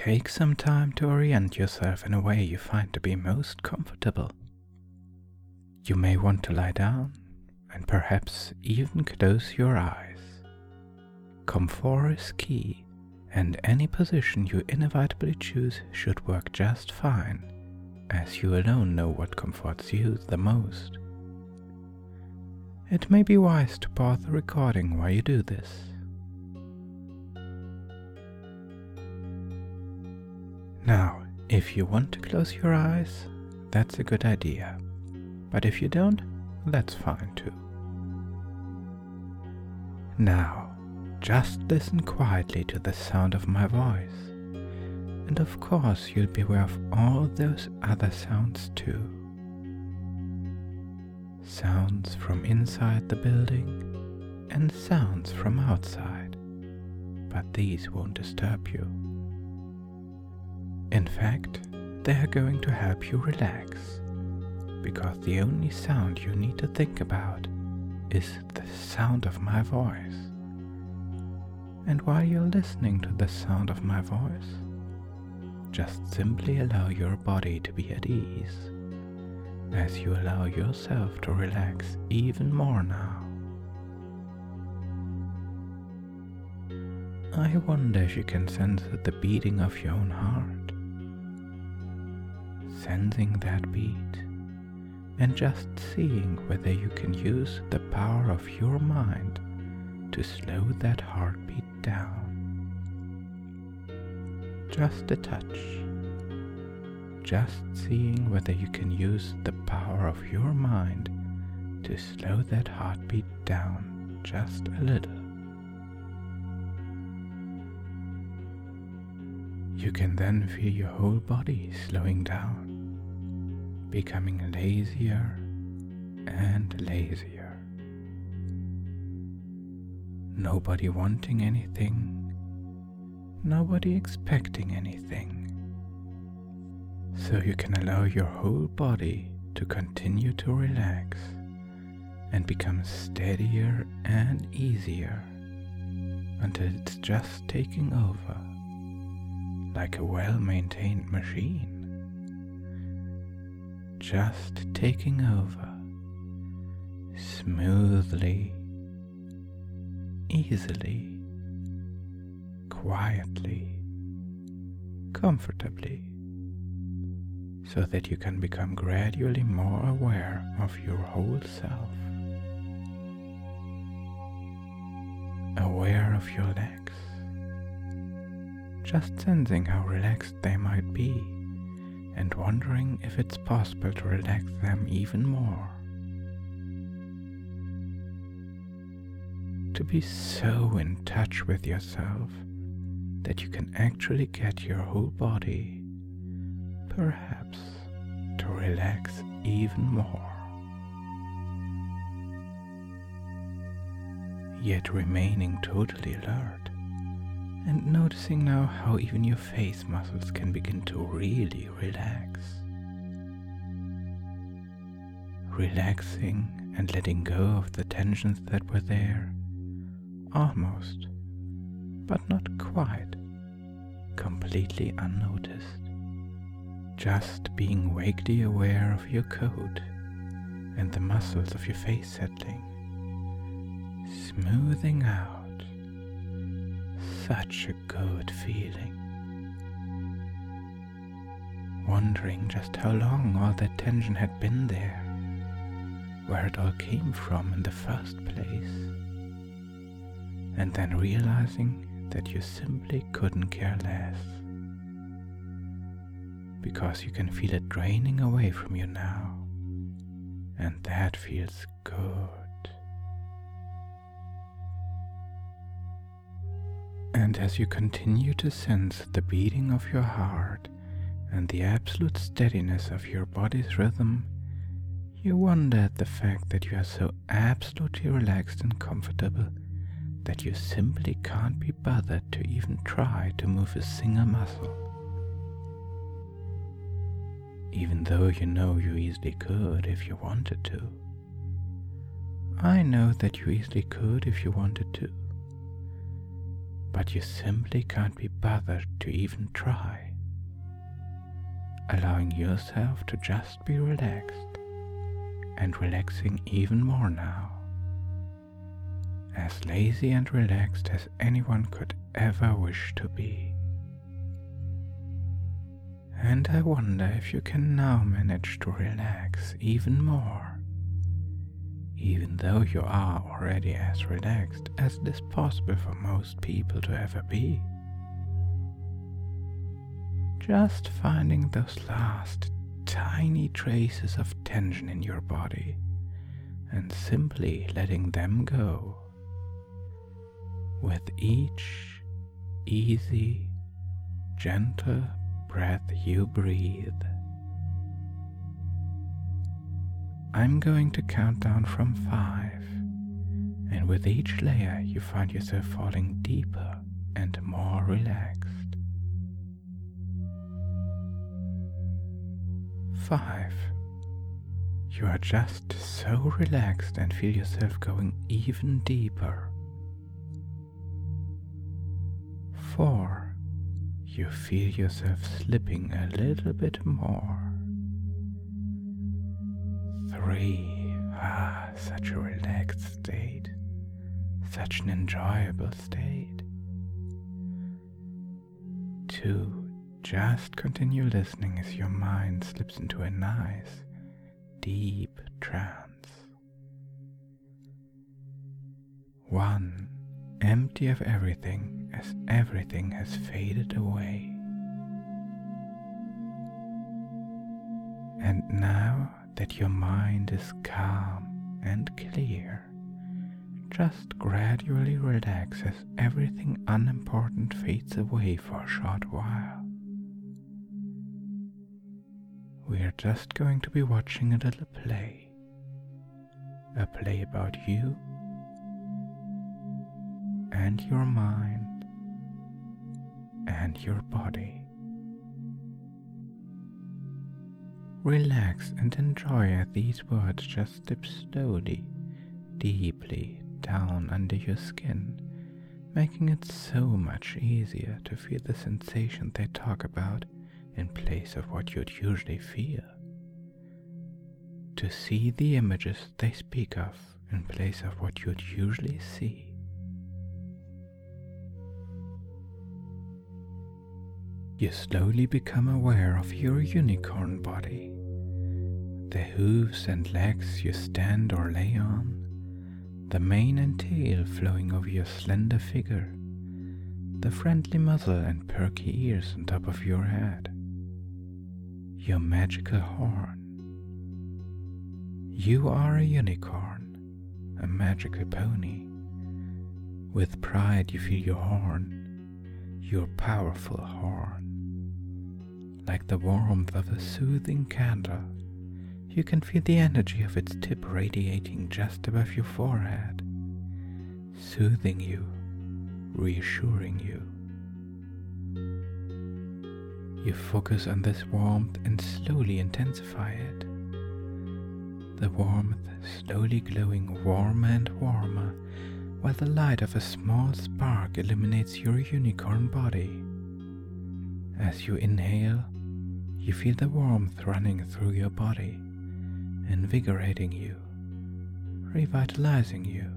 Take some time to orient yourself in a way you find to be most comfortable. You may want to lie down and perhaps even close your eyes. Comfort is key, and any position you inevitably choose should work just fine, as you alone know what comforts you the most. It may be wise to pause the recording while you do this. Now, if you want to close your eyes, that's a good idea. But if you don't, that's fine too. Now, just listen quietly to the sound of my voice. And of course, you'll be aware of all those other sounds too. Sounds from inside the building and sounds from outside. But these won't disturb you. In fact, they are going to help you relax, because the only sound you need to think about is the sound of my voice. And while you're listening to the sound of my voice, just simply allow your body to be at ease, as you allow yourself to relax even more now. I wonder if you can sense the beating of your own heart. Sensing that beat and just seeing whether you can use the power of your mind to slow that heartbeat down. Just a touch. Just seeing whether you can use the power of your mind to slow that heartbeat down just a little. You can then feel your whole body slowing down, becoming lazier and lazier. Nobody wanting anything, nobody expecting anything. So you can allow your whole body to continue to relax and become steadier and easier until it's just taking over, like a well-maintained machine. Just taking over, smoothly, easily, quietly, comfortably, so that you can become gradually more aware of your whole self. Aware of your legs, just sensing how relaxed they might be, and wondering if it's possible to relax them even more. To be so in touch with yourself that you can actually get your whole body, perhaps, to relax even more. Yet remaining totally alert, and noticing now how even your face muscles can begin to really relax. Relaxing and letting go of the tensions that were there, almost, but not quite, completely unnoticed. Just being vaguely aware of your coat and the muscles of your face settling, smoothing out. Such a good feeling. Wondering just how long all that tension had been there, where it all came from in the first place, and then realizing that you simply couldn't care less, because you can feel it draining away from you now, and that feels good. And as you continue to sense the beating of your heart and the absolute steadiness of your body's rhythm, you wonder at the fact that you are so absolutely relaxed and comfortable that you simply can't be bothered to even try to move a single muscle. Even though you know you easily could if you wanted to. I know that you easily could if you wanted to. but you simply can't be bothered to even try, allowing yourself to just be relaxed and relaxing even more now, as lazy and relaxed as anyone could ever wish to be. And I wonder if you can now manage to relax even more, even though you are already as relaxed as it is possible for most people to ever be. Just finding those last tiny traces of tension in your body and simply letting them go. With each easy, gentle breath you breathe. I'm going to count down from 5, and with each layer you find yourself falling deeper and more relaxed. 5. You are just so relaxed and feel yourself going even deeper. 4. You feel yourself slipping a little bit more. 3. Such a relaxed state. Such an enjoyable state. 2. Just continue listening as your mind slips into a nice, deep trance. 1. Empty of everything as everything has faded away. And now that your mind is calm and clear, just gradually relax as everything unimportant fades away for a short while. We are just going to be watching a little play. A play about you and your mind and your body. Relax and enjoy as these words just slip slowly, deeply down under your skin, making it so much easier to feel the sensation they talk about in place of what you'd usually feel. To see the images they speak of in place of what you'd usually see. You slowly become aware of your unicorn body, the hooves and legs you stand or lay on, the mane and tail flowing over your slender figure, the friendly muzzle and perky ears on top of your head, your magical horn. You are a unicorn, a magical pony. With pride you feel your horn, your powerful horn. Like the warmth of a soothing candle, you can feel the energy of its tip radiating just above your forehead, soothing you, reassuring you. You focus on this warmth and slowly intensify it. The warmth slowly glowing warmer and warmer, while the light of a small spark illuminates your unicorn body. As you inhale, you feel the warmth running through your body, invigorating you, revitalizing you.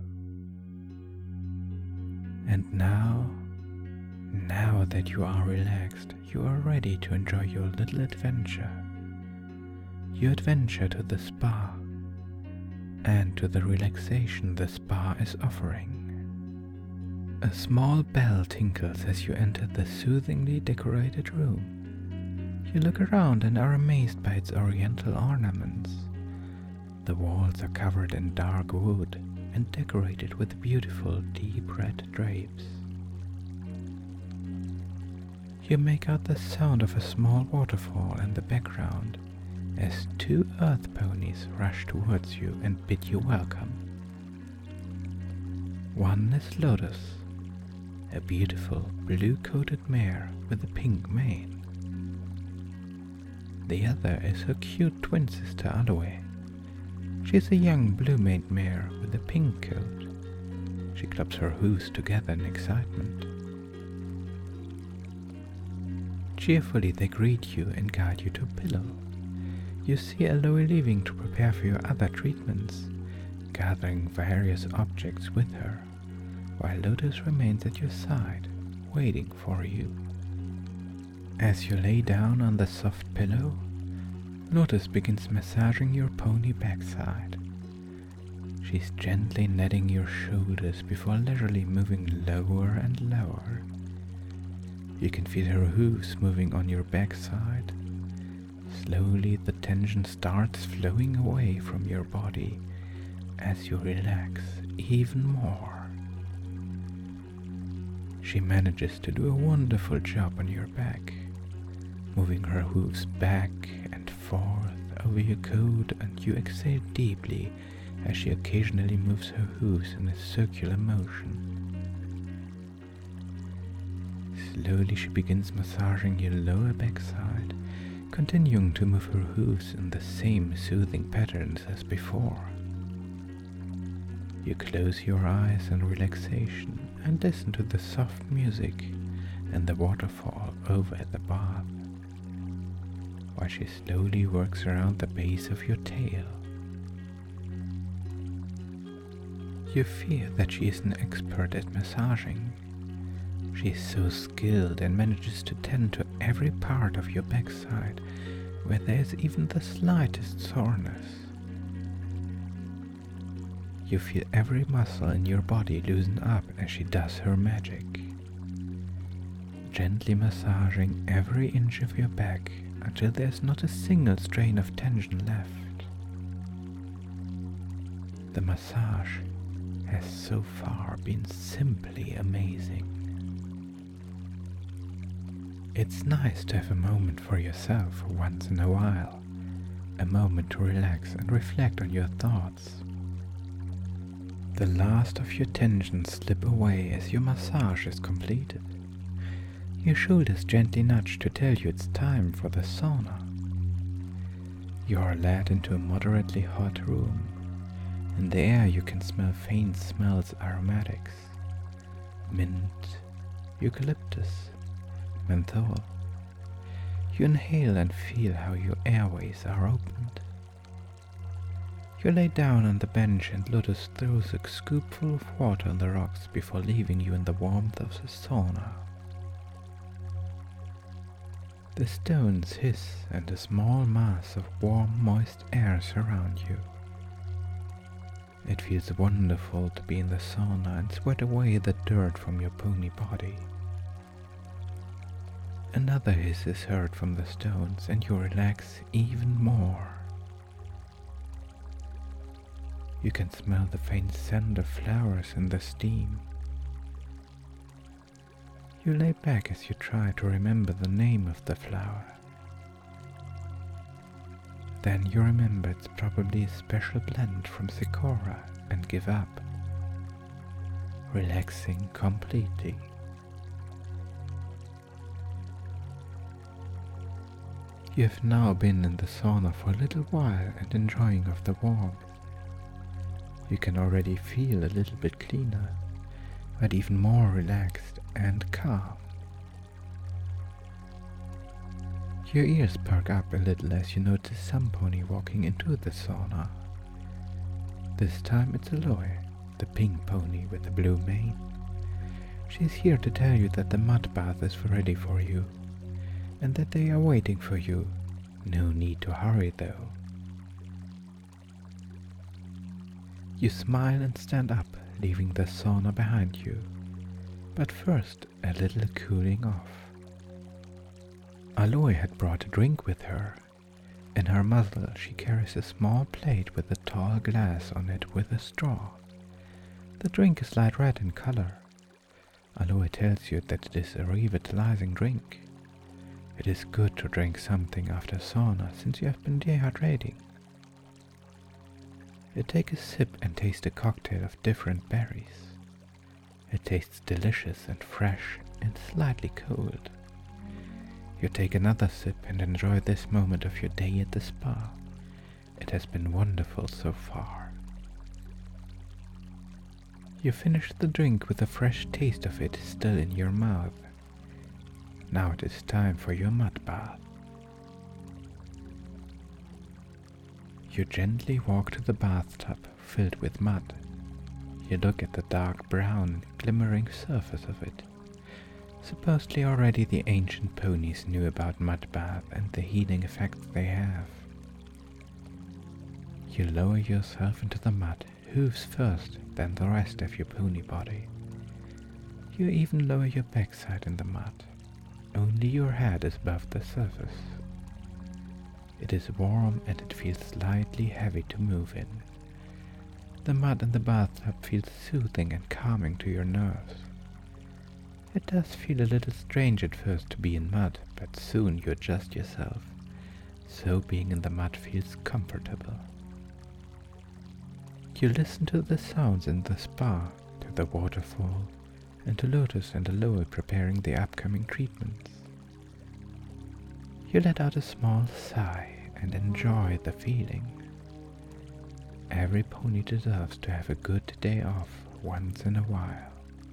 And now that you are relaxed, you are ready to enjoy your little adventure. Your adventure to the spa, and to the relaxation the spa is offering. A small bell tinkles as you enter the soothingly decorated room. You look around and are amazed by its oriental ornaments. The walls are covered in dark wood and decorated with beautiful deep red drapes. You make out the sound of a small waterfall in the background as 2 earth ponies rush towards you and bid you welcome. One is Lotus, a beautiful blue-coated mare with a pink mane. The other is her cute twin sister Aloe. She's a young blue-maned mare with a pink coat. She claps her hooves together in excitement. Cheerfully they greet you and guide you to a pillow. You see Aloe leaving to prepare for your other treatments, gathering various objects with her, while Lotus remains at your side, waiting for you. As you lay down on the soft pillow, Lotus begins massaging your pony backside. She's gently kneading your shoulders before leisurely moving lower and lower. You can feel her hooves moving on your backside. Slowly the tension starts flowing away from your body as you relax even more. She manages to do a wonderful job on your back, moving her hooves back and forth over your coat, and you exhale deeply as she occasionally moves her hooves in a circular motion. Slowly she begins massaging your lower backside, continuing to move her hooves in the same soothing patterns as before. You close your eyes in relaxation and listen to the soft music and the waterfall over at the bath, while she slowly works around the base of your tail. You feel that she is an expert at massaging. She is so skilled and manages to tend to every part of your backside where there is even the slightest soreness. You feel every muscle in your body loosen up as she does her magic, gently massaging every inch of your back until there's not a single strain of tension left. The massage has so far been simply amazing. It's nice to have a moment for yourself once in a while, a moment to relax and reflect on your thoughts. The last of your tensions slip away as your massage is completed. Your shoulders gently nudge to tell you it's time for the sauna. You are led into a moderately hot room. In the air you can smell faint smells, aromatics, mint, eucalyptus, menthol. You inhale and feel how your airways are opened. You lay down on the bench and Lotus throws a scoopful of water on the rocks before leaving you in the warmth of the sauna. The stones hiss and a small mass of warm, moist air surround you. It feels wonderful to be in the sauna and sweat away the dirt from your pony body. Another hiss is heard from the stones and you relax even more. You can smell the faint scent of flowers in the steam. You lay back as you try to remember the name of the flower. Then you remember it's probably a special blend from Sakura and give up, relaxing completely. You have now been in the sauna for a little while and enjoying of the warmth. You can already feel a little bit cleaner, but even more relaxed and calm. Your ears perk up a little as you notice some pony walking into the sauna. This time it's Aloe, the pink pony with the blue mane. She's here to tell you that the mud bath is ready for you, and that they are waiting for you. No need to hurry though. You smile and stand up, leaving the sauna behind you. But first, a little cooling off. Aloe had brought a drink with her. In her muzzle she carries a small plate with a tall glass on it with a straw. The drink is light red in color. Aloe tells you that it is a revitalizing drink. It is good to drink something after sauna since you have been dehydrating. You take a sip and taste a cocktail of different berries. It tastes delicious and fresh and slightly cold. You take another sip and enjoy this moment of your day at the spa. It has been wonderful so far. You finish the drink with a fresh taste of it still in your mouth. Now it is time for your mud bath. You gently walk to the bathtub filled with mud. You look at the dark brown, glimmering surface of it. Supposedly already the ancient ponies knew about mud bath and the healing effects they have. You lower yourself into the mud, hooves first, then the rest of your pony body. You even lower your backside in the mud. Only your head is above the surface. It is warm and it feels slightly heavy to move in. The mud in the bathtub feels soothing and calming to your nerves. It does feel a little strange at first to be in mud, but soon you adjust yourself, so being in the mud feels comfortable. You listen to the sounds in the spa, to the waterfall, and to Lotus and Aloe preparing the upcoming treatments. You let out a small sigh and enjoy the feeling. Every pony deserves to have a good day off once in a while.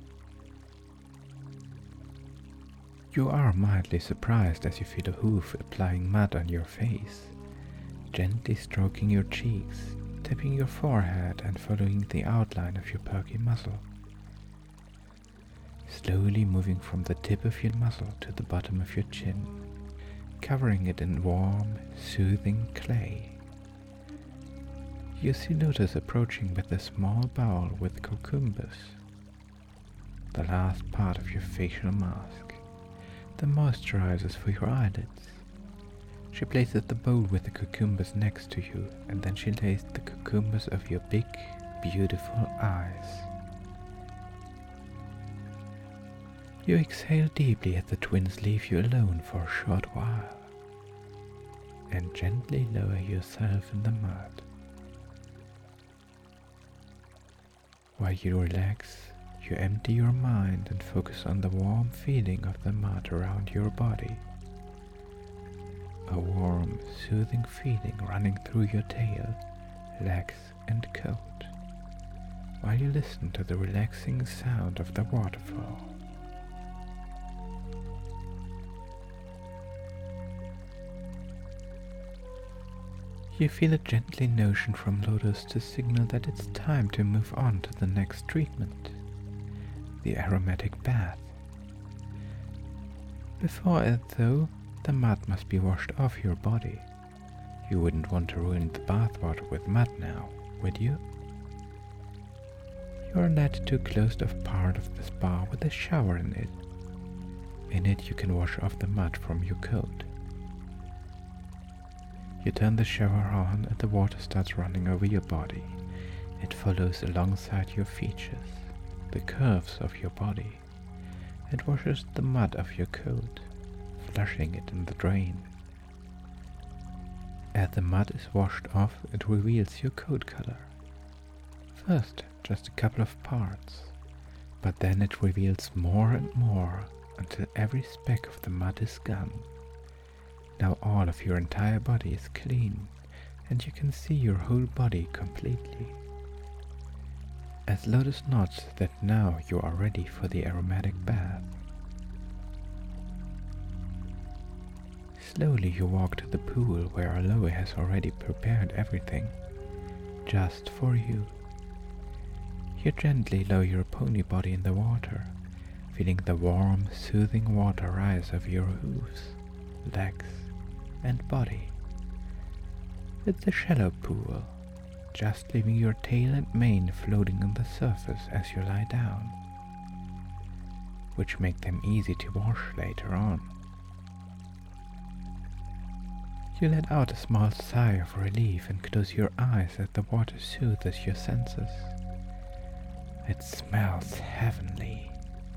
You are mildly surprised as you feel a hoof applying mud on your face, gently stroking your cheeks, tapping your forehead and following the outline of your perky muzzle. Slowly moving from the tip of your muzzle to the bottom of your chin, covering it in warm, soothing clay. You see Lotus approaching with a small bowl with cucumbers, the last part of your facial mask, the moisturizers for your eyelids. She places the bowl with the cucumbers next to you, and then she lays the cucumbers over your big, beautiful eyes. You exhale deeply as the twins leave you alone for a short while, and gently lower yourself in the mud. While you relax, you empty your mind and focus on the warm feeling of the mud around your body. A warm, soothing feeling running through your tail, legs and coat, while you listen to the relaxing sound of the waterfall. You feel a gently motion from Lotus to signal that it's time to move on to the next treatment, the aromatic bath. Before it though, the mud must be washed off your body. You wouldn't want to ruin the bathwater with mud now, would you? You are led to a closed-off part of the spa with a shower in it. In it you can wash off the mud from your coat. You turn the shower on and the water starts running over your body. It follows alongside your features, the curves of your body. It washes the mud off your coat, flushing it in the drain. As the mud is washed off, it reveals your coat color. First, just a couple of parts, but then it reveals more and more until every speck of the mud is gone. Now all of your entire body is clean, and you can see your whole body completely. As Lotus nods that now you are ready for the aromatic bath. Slowly you walk to the pool where Aloe has already prepared everything, just for you. You gently lower your pony body in the water, feeling the warm, soothing water rise over your hooves, legs, and body. It's a shallow pool, just leaving your tail and mane floating on the surface as you lie down, which make them easy to wash later on. You let out a small sigh of relief and close your eyes as the water soothes your senses. It smells heavenly.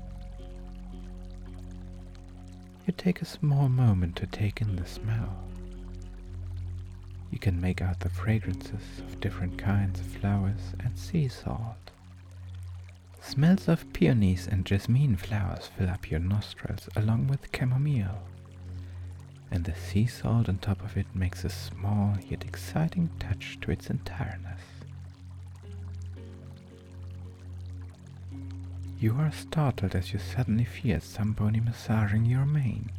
You take a small moment to take in the smell. You can make out the fragrances of different kinds of flowers and sea salt. Smells of peonies and jasmine flowers fill up your nostrils along with chamomile, and the sea salt on top of it makes a small yet exciting touch to its entireness. You are startled as you suddenly feel somebody massaging your mane.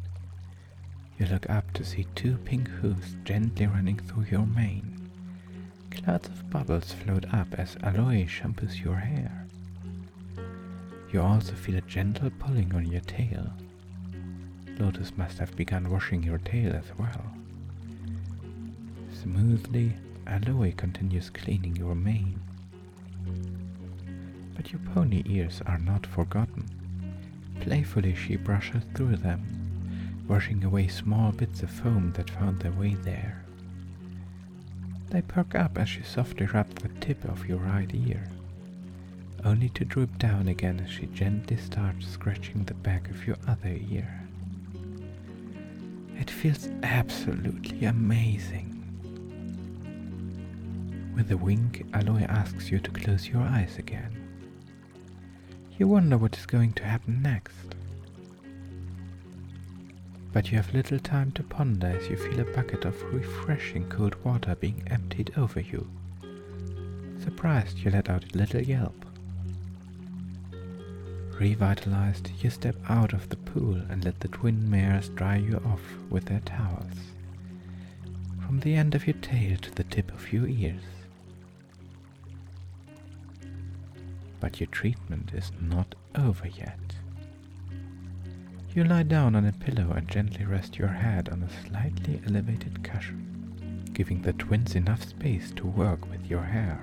You look up to see 2 pink hooves gently running through your mane. Clouds of bubbles float up as Aloe shampoos your hair. You also feel a gentle pulling on your tail. Lotus must have begun washing your tail as well. Smoothly, Aloe continues cleaning your mane. But your pony ears are not forgotten. Playfully she brushes through them, washing away small bits of foam that found their way there. They perk up as she softly rubs the tip of your right ear, only to droop down again as she gently starts scratching the back of your other ear. It feels absolutely amazing. With a wink, Aloe asks you to close your eyes again. You wonder what is going to happen next. But you have little time to ponder as you feel a bucket of refreshing cold water being emptied over you. Surprised, you let out a little yelp. Revitalized, you step out of the pool and let the twin mares dry you off with their towels, from the end of your tail to the tip of your ears. But your treatment is not over yet. You lie down on a pillow and gently rest your head on a slightly elevated cushion, giving the twins enough space to work with your hair.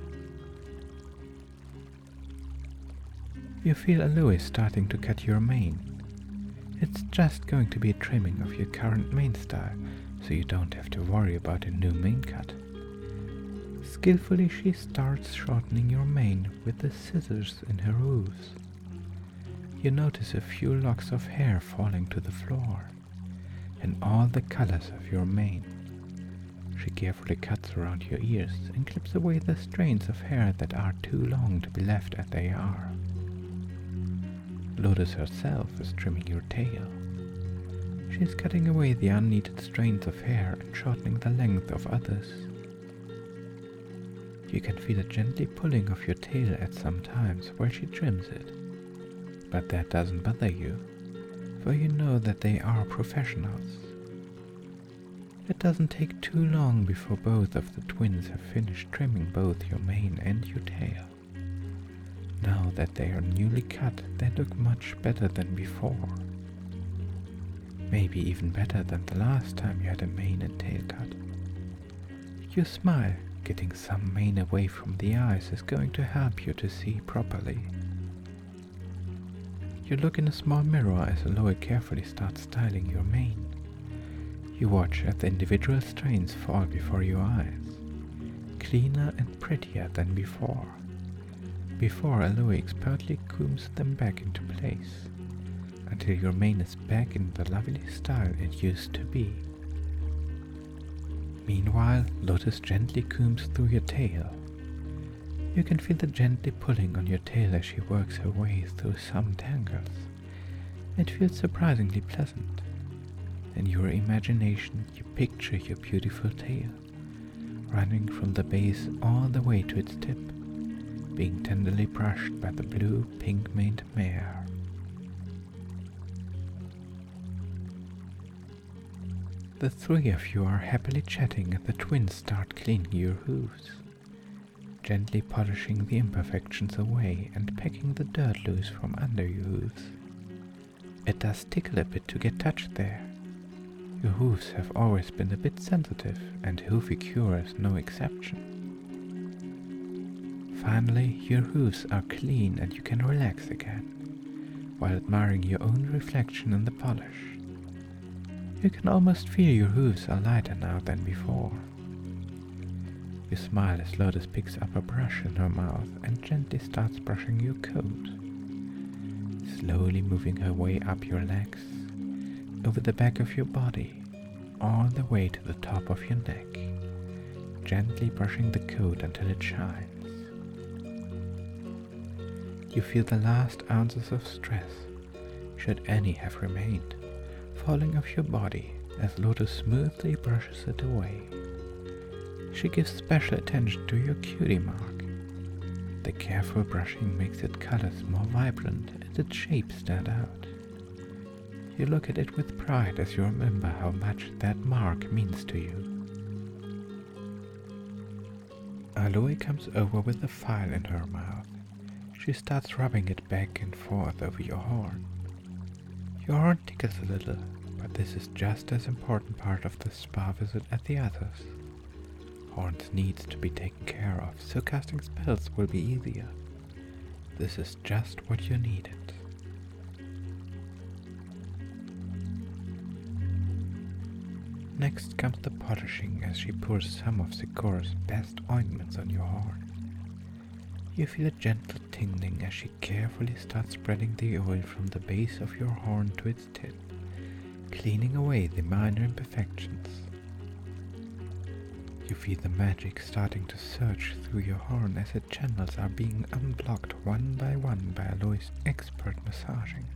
You feel Aloe starting to cut your mane. It's just going to be a trimming of your current mane style, so you don't have to worry about a new mane cut. Skillfully she starts shortening your mane with the scissors in her hooves. You notice a few locks of hair falling to the floor, in all the colors of your mane. She carefully cuts around your ears and clips away the strands of hair that are too long to be left as they are. Lotus herself is trimming your tail. She is cutting away the unneeded strands of hair and shortening the length of others. You can feel it gently pulling off your tail at some times while she trims it. But that doesn't bother you, for you know that they are professionals. It doesn't take too long before both of the twins have finished trimming both your mane and your tail. Now that they are newly cut, they look much better than before. Maybe even better than the last time you had a mane and tail cut. You smile. Getting some mane away from the eyes is going to help you to see properly. You look in a small mirror as Aloe carefully starts styling your mane. You watch as the individual strands fall before your eyes, cleaner and prettier than before. Before, Aloe expertly combs them back into place, until your mane is back in the lovely style it used to be. Meanwhile, Lotus gently combs through your tail. You can feel the gently pulling on your tail as she works her way through some tangles. It feels surprisingly pleasant. In your imagination, you picture your beautiful tail, running from the base all the way to its tip, being tenderly brushed by the blue, pink-maned mare. The 3 of you are happily chatting and the twins start cleaning your hooves, gently polishing the imperfections away and pecking the dirt loose from under your hooves. It does tickle a bit to get touched there. Your hooves have always been a bit sensitive, and Hoofy-Cure is no exception. Finally, your hooves are clean and you can relax again, while admiring your own reflection in the polish. You can almost feel your hooves are lighter now than before. You smile as Lotus picks up a brush in her mouth and gently starts brushing your coat, slowly moving her way up your legs, over the back of your body, all the way to the top of your neck, gently brushing the coat until it shines. You feel the last ounces of stress, should any have remained, falling off your body as Lotus smoothly brushes it away. She gives special attention to your cutie mark. The careful brushing makes its colors more vibrant and its shape stand out. You look at it with pride as you remember how much that mark means to you. Aloe comes over with a file in her mouth. She starts rubbing it back and forth over your horn. Your horn tickles a little, but this is just as important part of the spa visit as the others. Horns needs to be taken care of, so casting spells will be easier. This is just what you needed. Next comes the polishing as she pours some of Sikora's best ointments on your horn. You feel a gentle tingling as she carefully starts spreading the oil from the base of your horn to its tip, cleaning away the minor imperfections. You feel the magic starting to surge through your horn as its channels are being unblocked one by Aloe's expert massaging.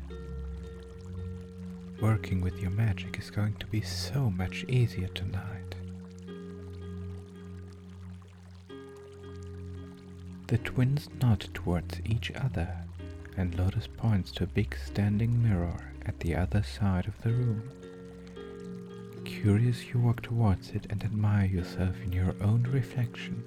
Working with your magic is going to be so much easier tonight. The twins nod towards each other, and Lotus points to a big standing mirror at the other side of the room. Curious, you walk towards it and admire yourself in your own reflection.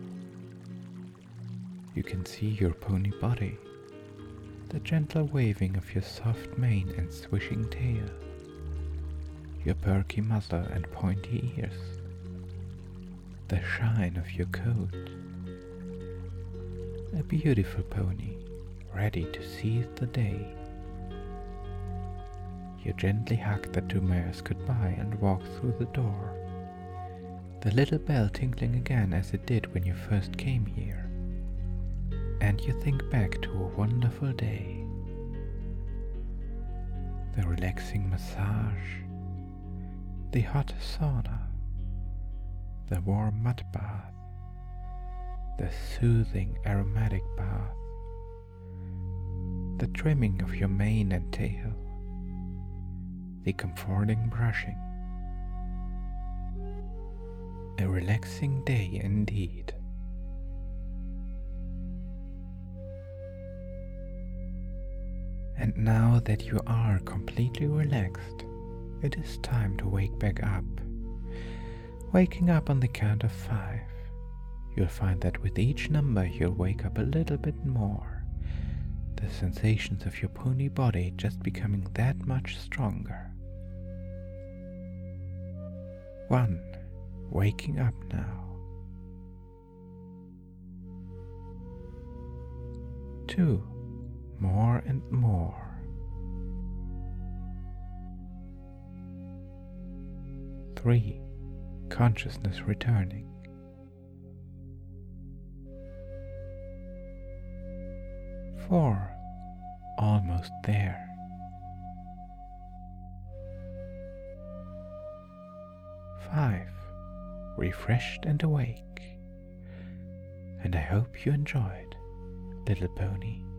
You can see your pony body, the gentle waving of your soft mane and swishing tail, your perky muzzle and pointy ears, the shine of your coat. A beautiful pony, ready to seize the day. You gently hug the two mares goodbye and walk through the door, the little bell tinkling again as it did when you first came here. And you think back to a wonderful day. The relaxing massage, the hot sauna, the warm mud bath, the soothing aromatic bath, the trimming of your mane and tail, the comforting brushing. A relaxing day indeed. And now that you are completely relaxed, it is time to wake back up. Waking up on the count of 5. You'll find that with each number you'll wake up a little bit more, the sensations of your pony body just becoming that much stronger. 1. Waking up now. 2. More and more. 3. Consciousness returning. 4. Almost there. 5. Refreshed and awake. And I hope you enjoyed, little pony.